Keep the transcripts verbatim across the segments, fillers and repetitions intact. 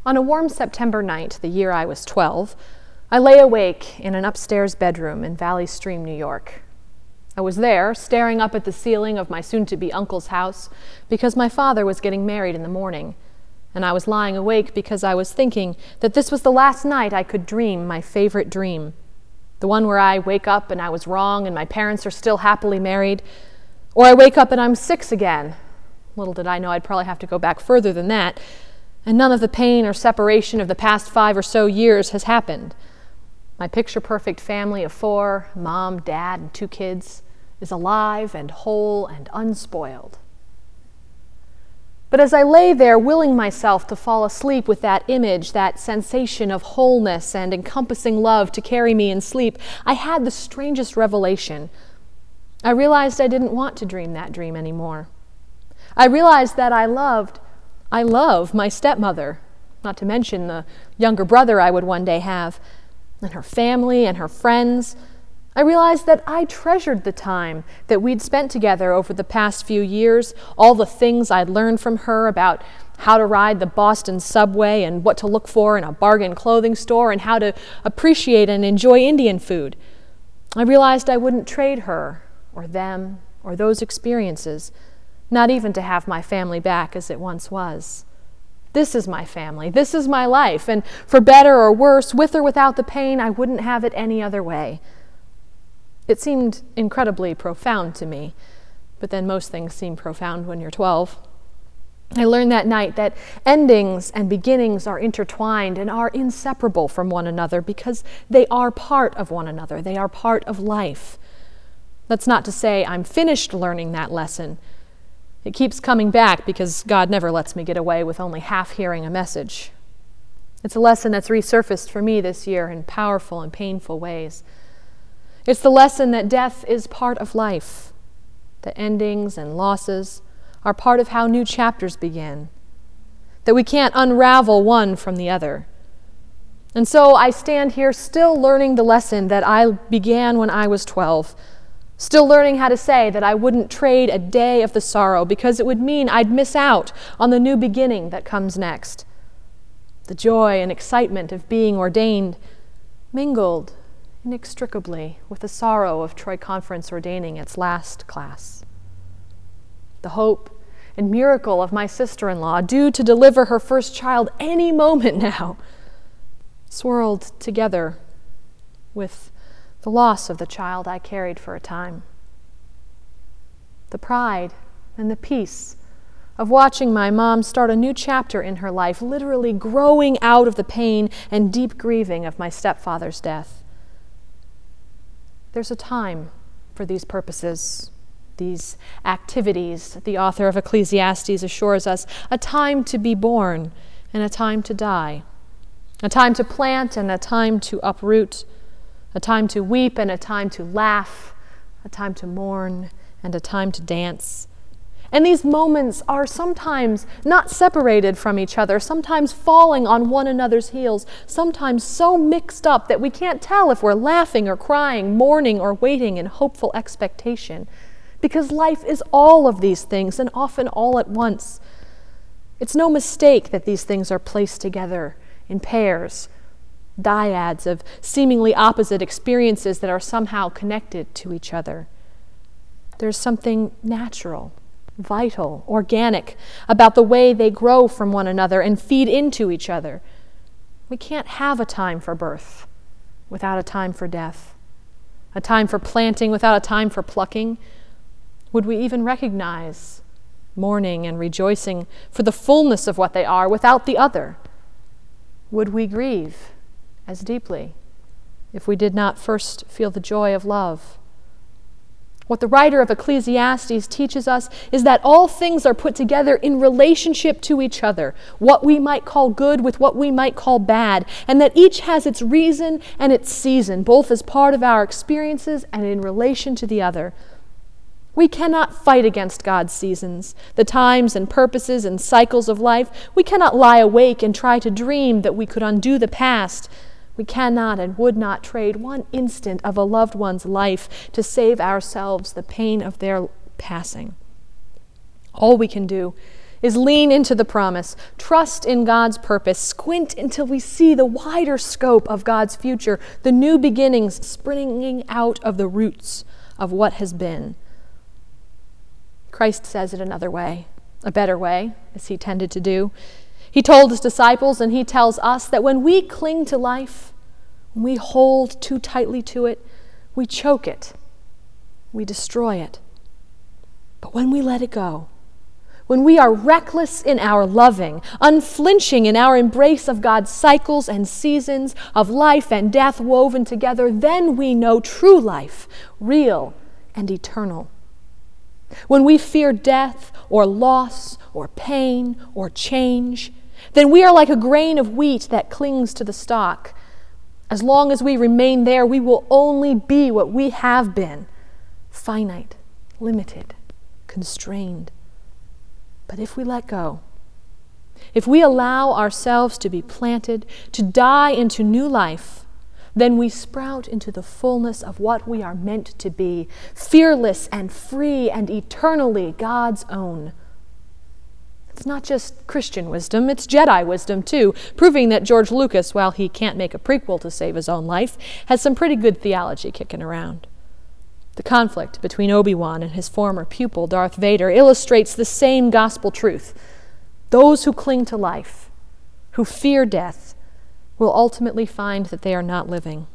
On a warm September night, the year I was twelve, I lay awake in an upstairs bedroom in Valley Stream, New York. I was there, staring up at the ceiling of my soon-to-be uncle's house, because my father was getting married in the morning, and I was lying awake because I was thinking that this was the last night I could dream my favorite dream, the one where I wake up and I was wrong and my parents are still happily married, or I wake up and I'm six again. Little did I know I'd probably have to go back further than that, and none of the pain or separation of the past five or so years has happened. My picture-perfect family of four, mom, dad, and two kids, is alive and whole and unspoiled. But as I lay there, willing myself to fall asleep with that image, that sensation of wholeness and encompassing love to carry me in sleep, I had the strangest revelation. I realized I didn't want to dream that dream anymore. I realized that I loved I love my stepmother, not to mention the younger brother I would one day have, and her family and her friends. I realized that I treasured the time that we'd spent together over the past few years, all the things I'd learned from her about how to ride the Boston subway and what to look for in a bargain clothing store and how to appreciate and enjoy Indian food. I realized I wouldn't trade her or them or those experiences, not even to have my family back as it once was. This is my family, this is my life, and for better or worse, with or without the pain, I wouldn't have it any other way. It seemed incredibly profound to me, but then most things seem profound when you're twelve. I learned that night that endings and beginnings are intertwined and are inseparable from one another because they are part of one another, they are part of life. That's not to say I'm finished learning that lesson. It keeps coming back because God never lets me get away with only half hearing a message. It's a lesson that's resurfaced for me this year in powerful and painful ways. It's the lesson that death is part of life, that endings and losses are part of how new chapters begin, that we can't unravel one from the other. And so I stand here still learning the lesson that I began when I was twelve, still learning how to say that I wouldn't trade a day of the sorrow because it would mean I'd miss out on the new beginning that comes next. The joy and excitement of being ordained mingled inextricably with the sorrow of Troy Conference ordaining its last class. The hope and miracle of my sister-in-law, due to deliver her first child any moment now, swirled together with the loss of the child I carried for a time. The pride and the peace of watching my mom start a new chapter in her life, literally growing out of the pain and deep grieving of my stepfather's death. There's a time for these purposes, these activities, the author of Ecclesiastes assures us, a time to be born and a time to die, a time to plant and a time to uproot, a time to weep and a time to laugh, a time to mourn and a time to dance. And these moments are sometimes not separated from each other, sometimes falling on one another's heels, sometimes so mixed up that we can't tell if we're laughing or crying, mourning or waiting in hopeful expectation. Because life is all of these things and often all at once. It's no mistake that these things are placed together in pairs, dyads of seemingly opposite experiences that are somehow connected to each other. There's something natural, vital, organic about the way they grow from one another and feed into each other. We can't have a time for birth without a time for death, a time for planting without a time for plucking. Would we even recognize mourning and rejoicing for the fullness of what they are without the other? Would we grieve as deeply if we did not first feel the joy of love? What the writer of Ecclesiastes teaches us is that all things are put together in relationship to each other, what we might call good with what we might call bad, and that each has its reason and its season, both as part of our experiences and in relation to the other. We cannot fight against God's seasons, the times and purposes and cycles of life. We cannot lie awake and try to dream that we could undo the past. We cannot and would not trade one instant of a loved one's life to save ourselves the pain of their passing. All we can do is lean into the promise, trust in God's purpose, squint until we see the wider scope of God's future, the new beginnings springing out of the roots of what has been. Christ says it another way, a better way, as he tended to do. He told his disciples, and he tells us, that when we cling to life, when we hold too tightly to it, we choke it, we destroy it. But when we let it go, when we are reckless in our loving, unflinching in our embrace of God's cycles and seasons of life and death woven together, then we know true life, real and eternal. When we fear death or loss or pain or change, then we are like a grain of wheat that clings to the stalk. As long as we remain there, we will only be what we have been, finite, limited, constrained. But if we let go, if we allow ourselves to be planted, to die into new life, then we sprout into the fullness of what we are meant to be, fearless and free and eternally God's own. It's not just Christian wisdom, it's Jedi wisdom too, proving that George Lucas, while he can't make a prequel to save his own life, has some pretty good theology kicking around. The conflict between Obi-Wan and his former pupil, Darth Vader, illustrates the same gospel truth. Those who cling to life, who fear death, will ultimately find that they are not living.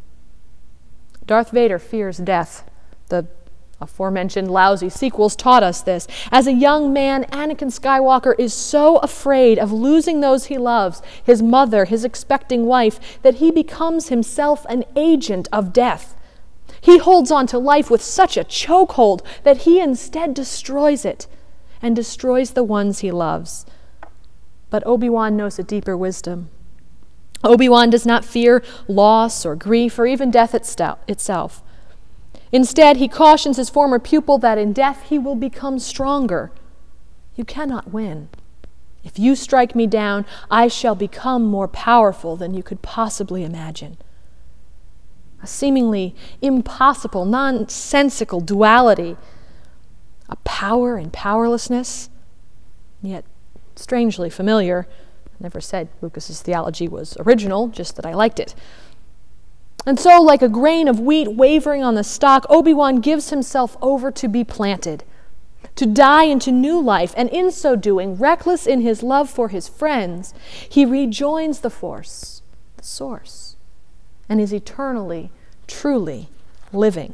Darth Vader fears death. The aforementioned lousy sequels taught us this. As a young man, Anakin Skywalker is so afraid of losing those he loves, his mother, his expecting wife, that he becomes himself an agent of death. He holds on to life with such a chokehold that he instead destroys it and destroys the ones he loves. But Obi-Wan knows a deeper wisdom. Obi-Wan does not fear loss or grief or even death itself. Instead, he cautions his former pupil that in death he will become stronger. You cannot win. If you strike me down, I shall become more powerful than you could possibly imagine. A seemingly impossible, nonsensical duality, a power and powerlessness, yet strangely familiar. I never said Lucas's theology was original, just that I liked it. And so, like a grain of wheat wavering on the stalk, Obi-Wan gives himself over to be planted, to die into new life, and in so doing, reckless in his love for his friends, he rejoins the Force, the source, and is eternally, truly living.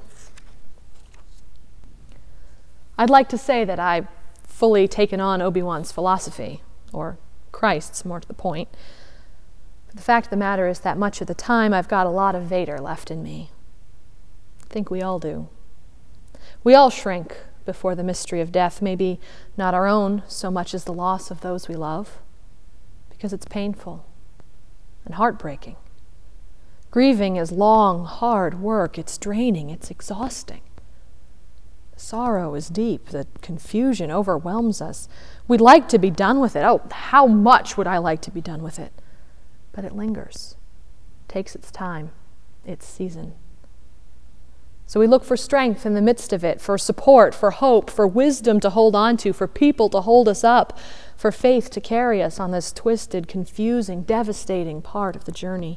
I'd like to say that I've fully taken on Obi-Wan's philosophy, or Christ's, more to the point. But the fact of the matter is that much of the time I've got a lot of Vader left in me. I think we all do. We all shrink before the mystery of death, maybe not our own so much as the loss of those we love, because it's painful and heartbreaking. Grieving is long, hard work. It's draining. It's exhausting. The sorrow is deep. The confusion overwhelms us. We'd like to be done with it. Oh, how much would I like to be done with it? But it lingers. It takes its time, its season. So we look for strength in the midst of it, for support, for hope, for wisdom to hold on to, for people to hold us up, for faith to carry us on this twisted, confusing, devastating part of the journey.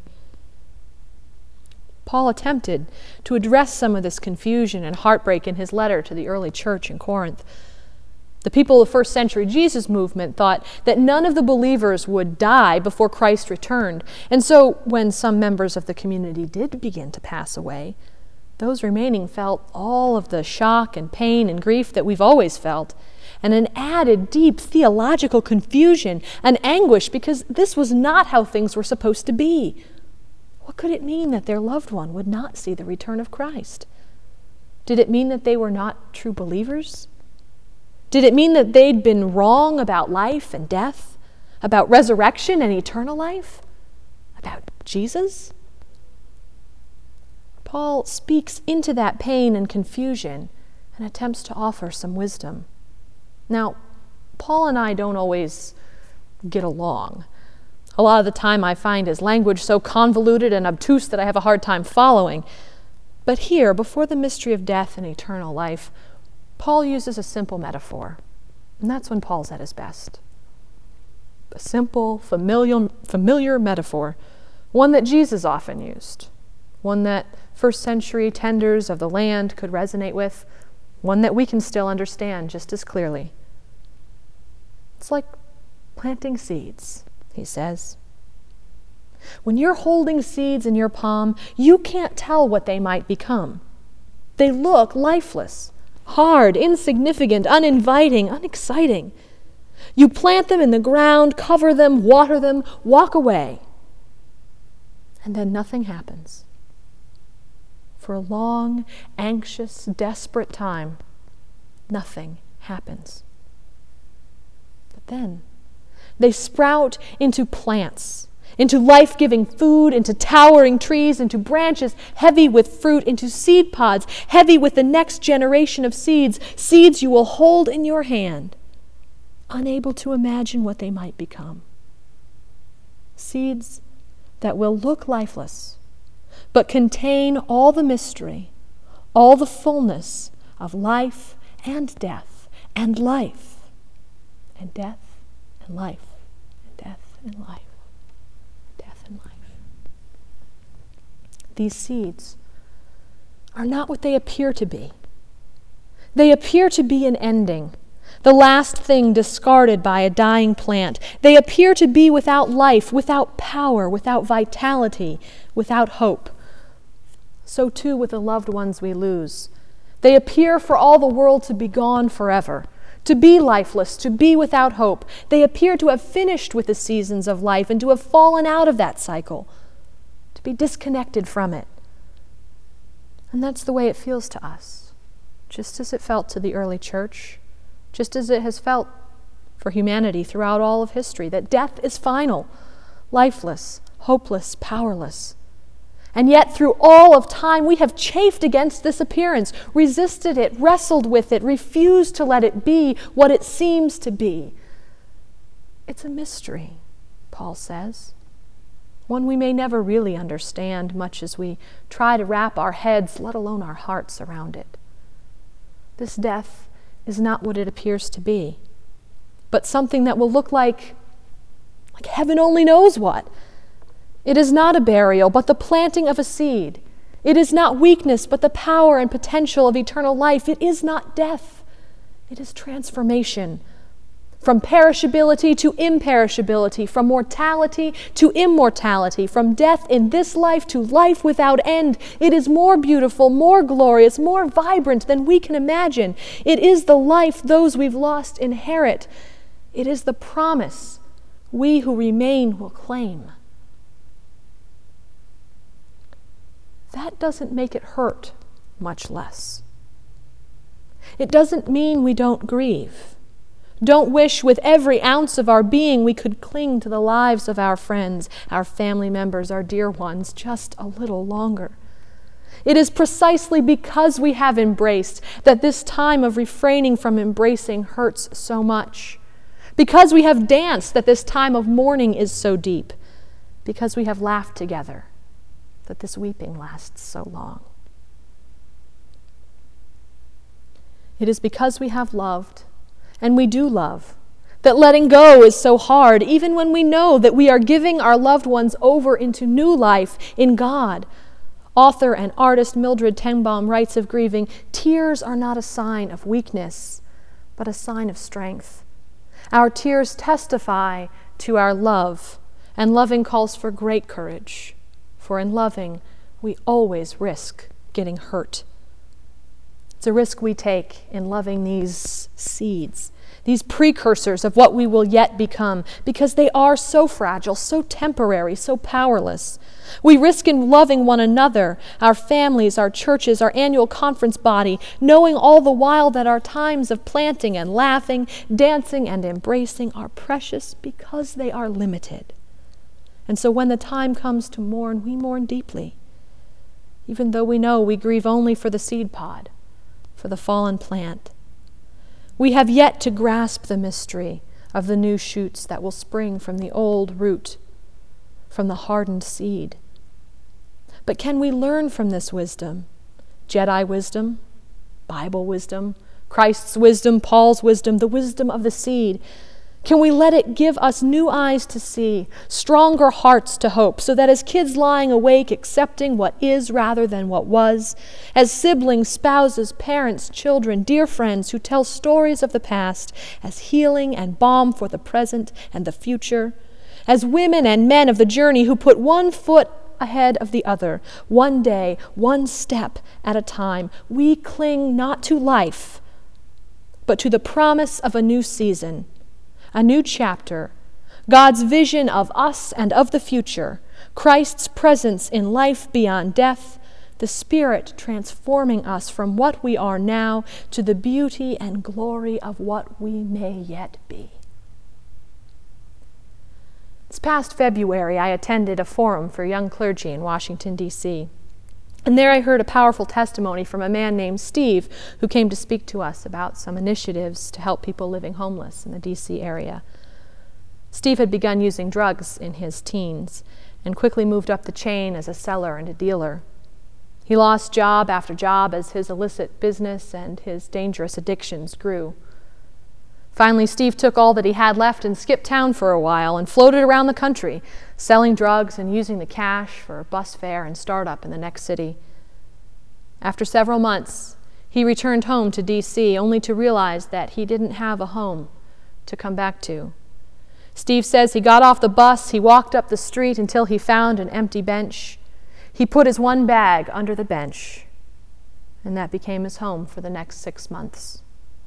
Paul attempted to address some of this confusion and heartbreak in his letter to the early church in Corinth. The people of the first century Jesus movement thought that none of the believers would die before Christ returned. And so when some members of the community did begin to pass away, those remaining felt all of the shock and pain and grief that we've always felt, and an added deep theological confusion and anguish because this was not how things were supposed to be. What could it mean that their loved one would not see the return of Christ? Did it mean that they were not true believers? Did it mean that they'd been wrong about life and death, about resurrection and eternal life, about Jesus? Paul speaks into that pain and confusion and attempts to offer some wisdom. Now, Paul and I don't always get along. A lot of the time I find his language so convoluted and obtuse that I have a hard time following. But here, before the mystery of death and eternal life, Paul uses a simple metaphor. And that's when Paul's at his best. A simple, familiar, familiar metaphor, one that Jesus often used, one that first century tenders of the land could resonate with, one that we can still understand just as clearly. It's like planting seeds, he says. When you're holding seeds in your palm, you can't tell what they might become. They look lifeless, hard, insignificant, uninviting, unexciting. You plant them in the ground, cover them, water them, walk away. And then nothing happens. For a long, anxious, desperate time, nothing happens. But then they sprout into plants, into life-giving food, into towering trees, into branches heavy with fruit, into seed pods heavy with the next generation of seeds, seeds you will hold in your hand, unable to imagine what they might become. Seeds that will look lifeless, but contain all the mystery, all the fullness of life and death, and life, and death, and life, and death, and life, death, and life. These seeds are not what they appear to be. They appear to be an ending, the last thing discarded by a dying plant. They appear to be without life, without power, without vitality, without hope. So too with the loved ones we lose. They appear for all the world to be gone forever, to be lifeless, to be without hope. They appear to have finished with the seasons of life and to have fallen out of that cycle, to be disconnected from it. And that's the way it feels to us, just as it felt to the early church, just as it has felt for humanity throughout all of history, that death is final, lifeless, hopeless, powerless. And yet through all of time, we have chafed against this appearance, resisted it, wrestled with it, refused to let it be what it seems to be. It's a mystery, Paul says, one we may never really understand, much as we try to wrap our heads, let alone our hearts, around it. This death is not what it appears to be, but something that will look like, like heaven only knows what. It is not a burial, but the planting of a seed. It is not weakness, but the power and potential of eternal life. It is not death. It is transformation. From perishability to imperishability, from mortality to immortality, from death in this life to life without end. It is more beautiful, more glorious, more vibrant than we can imagine. It is the life those we've lost inherit. It is the promise we who remain will claim. That doesn't make it hurt much less. It doesn't mean we don't grieve, don't wish with every ounce of our being we could cling to the lives of our friends, our family members, our dear ones, just a little longer. It is precisely because we have embraced that this time of refraining from embracing hurts so much. Because we have danced that this time of mourning is so deep. Because we have laughed together that this weeping lasts so long. It is because we have loved, and we do love, that letting go is so hard, even when we know that we are giving our loved ones over into new life in God. Author and artist Mildred Tenbaum writes of grieving, "Tears are not a sign of weakness, but a sign of strength. Our tears testify to our love, and loving calls for great courage. For in loving, we always risk getting hurt." It's a risk we take in loving these seeds, these precursors of what we will yet become, because they are so fragile, so temporary, so powerless. We risk in loving one another, our families, our churches, our annual conference body, knowing all the while that our times of planting and laughing, dancing and embracing are precious because they are limited. And so when the time comes to mourn, we mourn deeply, even though we know we grieve only for the seed pod, for the fallen plant. We have yet to grasp the mystery of the new shoots that will spring from the old root, from the hardened seed. But can we learn from this wisdom? Jedi wisdom, Bible wisdom, Christ's wisdom, Paul's wisdom, the wisdom of the seed. Can we let it give us new eyes to see, stronger hearts to hope, so that as kids lying awake accepting what is rather than what was, as siblings, spouses, parents, children, dear friends who tell stories of the past as healing and balm for the present and the future, as women and men of the journey who put one foot ahead of the other, one day, one step at a time, we cling not to life, but to the promise of a new season, a new chapter, God's vision of us and of the future, Christ's presence in life beyond death, the Spirit transforming us from what we are now to the beauty and glory of what we may yet be. This past February, I attended a forum for young clergy in Washington, D C, and there I heard a powerful testimony from a man named Steve who came to speak to us about some initiatives to help people living homeless in the D C area. Steve had begun using drugs in his teens and quickly moved up the chain as a seller and a dealer. He lost job after job as his illicit business and his dangerous addictions grew. Finally, Steve took all that he had left and skipped town for a while and floated around the country, selling drugs and using the cash for bus fare and startup in the next city. After several months, he returned home to D C only to realize that he didn't have a home to come back to. Steve says he got off the bus, he walked up the street until he found an empty bench. He put his one bag under the bench, and that became his home for the next six months.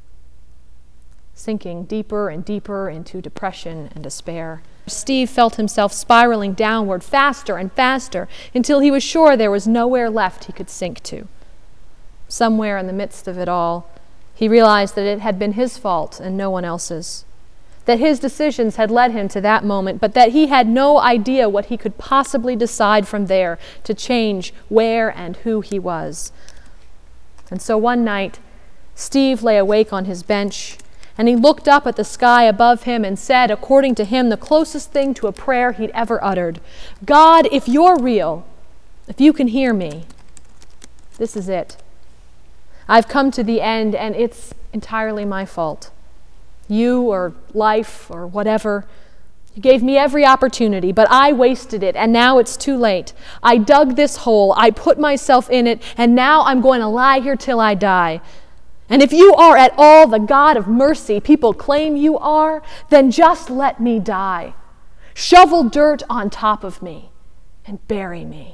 Sinking deeper and deeper into depression and despair, Steve felt himself spiraling downward faster and faster until he was sure there was nowhere left he could sink to. Somewhere in the midst of it all, he realized that it had been his fault and no one else's, that his decisions had led him to that moment, but that he had no idea what he could possibly decide from there to change where and who he was. And so one night, Steve lay awake on his bench, and he looked up at the sky above him and said, according to him, the closest thing to a prayer he'd ever uttered, God, if you're real, if you can hear me, this is it. I've come to the end, and it's entirely my fault. You or life or whatever, you gave me every opportunity, but I wasted it, and now it's too late. I dug this hole, I put myself in it, and now I'm going to lie here till I die. And if you are at all the God of mercy people claim you are, then just let me die. Shovel dirt on top of me and bury me.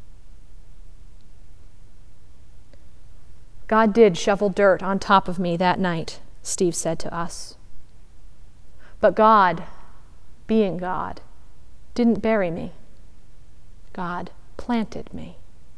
God did shovel dirt on top of me that night, Steve said to us. But God, being God, didn't bury me. God planted me.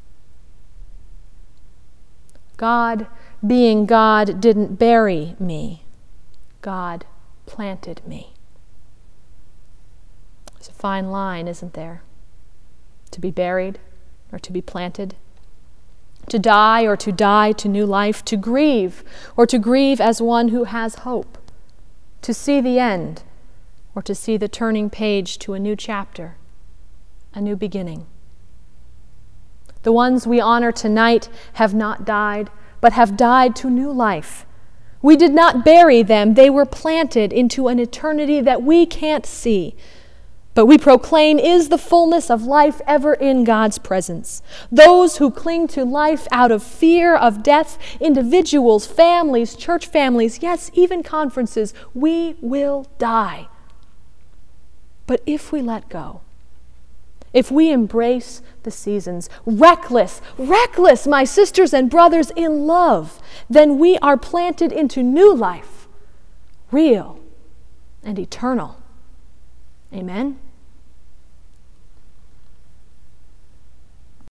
God, being God, didn't bury me. God planted me. It's a fine line, isn't there? To be buried or to be planted. To die or to die to new life. To grieve or to grieve as one who has hope. To see the end or to see the turning page to a new chapter, a new beginning. The ones we honor tonight have not died, but have died to new life. We did not bury them. They were planted into an eternity that we can't see, but we proclaim is the fullness of life ever in God's presence. Those who cling to life out of fear of death, individuals, families, church families, yes, even conferences, we will die. But if we let go, if we embrace the seasons, reckless, reckless, my sisters and brothers, in love, then we are planted into new life, real and eternal. Amen?